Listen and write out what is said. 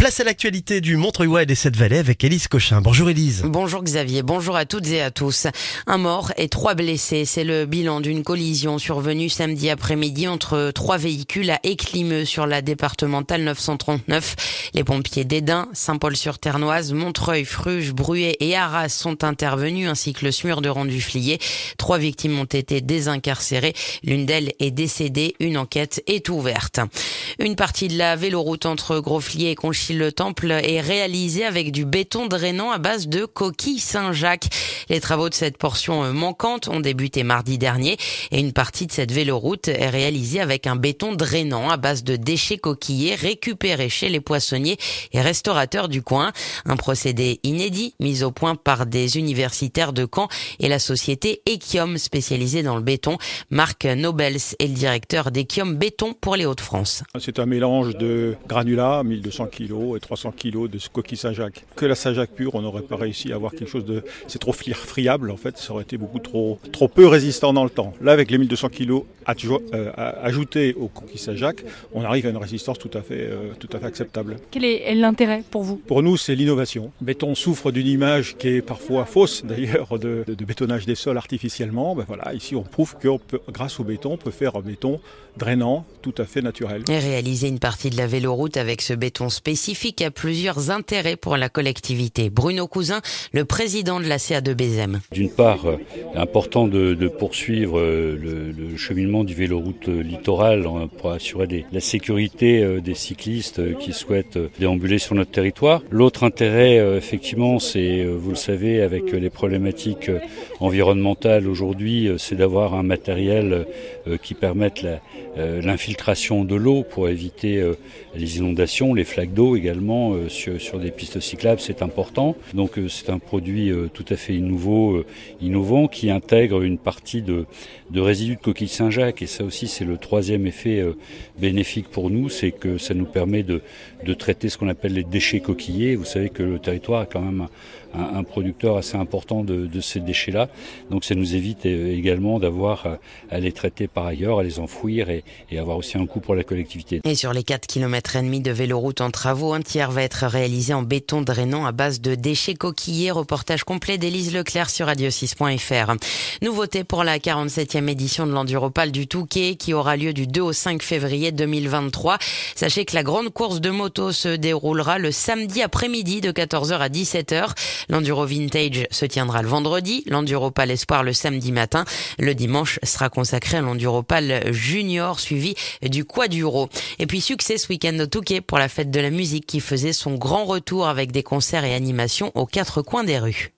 Place à l'actualité du Montreuil et des Sept-Vallées avec Élise Cochin. Bonjour Élise. Bonjour Xavier, bonjour à toutes et à tous. Un mort et 3 blessés, c'est le bilan d'une collision survenue samedi après-midi entre 3 véhicules à Éclimeux sur la départementale 939. Les pompiers d'Edin, Saint-Paul-sur-Ternoise, Montreuil, Fruges, Bruay et Arras sont intervenus ainsi que le SMUR de Renduflier. 3 victimes ont été désincarcérées, l'une d'elles est décédée, une enquête est ouverte. Une partie de la véloroute entre Grosflier et Conchy-le-Temple est réalisée avec du béton drainant à base de coquilles Saint-Jacques. Les travaux de cette portion manquante ont débuté mardi dernier et une partie de cette véloroute est réalisée avec un béton drainant à base de déchets coquillés récupérés chez les poissonniers et restaurateurs du coin. Un procédé inédit mis au point par des universitaires de Caen et la société Ekiom spécialisée dans le béton. Marc Nobels est le directeur d'Ekiom Béton pour les Hauts-de-France. C'est un mélange de granulats, 1200 kg et 300 kg de coquilles Saint-Jacques. Que la Saint-Jacques pure, on n'aurait pas réussi à avoir quelque chose de... C'est trop friable en fait, ça aurait été beaucoup trop peu résistant dans le temps. Là, avec les 1200 kg ajoutés aux coquilles Saint-Jacques, on arrive à une résistance tout à fait acceptable. Quel est l'intérêt pour vous ? Pour nous, c'est l'innovation. Le béton souffre d'une image qui est parfois fausse d'ailleurs de bétonnage des sols artificiellement. Voilà, ici on prouve que grâce au béton, on peut faire un béton drainant, tout à fait naturel. Et réaliser une partie de la véloroute avec ce béton spécifique a plusieurs intérêts pour la collectivité. Bruno Cousin, le président de la CA2BZEM. D'une part, important de poursuivre le cheminement du véloroute littoral pour assurer la sécurité des cyclistes qui souhaitent déambuler sur notre territoire. L'autre intérêt, effectivement, c'est, vous le savez, avec les problématiques environnementales aujourd'hui, c'est d'avoir un matériel qui permette l'infiltration de l'eau pour éviter les inondations, les flaques d'eau également sur des pistes cyclables, c'est important. Donc c'est un produit tout à fait innovant qui intègre une partie de résidus de coquilles Saint-Jacques, et ça aussi c'est le troisième effet bénéfique pour nous, c'est que ça nous permet de traiter ce qu'on appelle les déchets coquillés. Vous savez que le territoire est quand même un producteur assez important de ces déchets-là, donc ça nous évite également d'avoir à les traiter par ailleurs, à les enfouir et avoir aussi un coût pour la collectivité. Et sur les 4,5 km de véloroute en travaux, un tiers va être réalisé en béton drainant à base de déchets coquillés. Reportage complet d'Élise Leclerc sur radio6.fr. Nouveauté pour la 47e édition de l'Enduropal du Touquet qui aura lieu du 2 au 5 février 2023. Sachez que la grande course de moto se déroulera le samedi après-midi de 14h à 17h. L'Enduro Vintage se tiendra le vendredi, l'Enduropal Espoir le samedi matin. Le dimanche sera consacré à l'Enduropal Junior suivi du Quaduro. Et puis succès ce week-end au Touquet pour la fête de la musique qui faisait son grand retour avec des concerts et animations aux 4 coins des rues.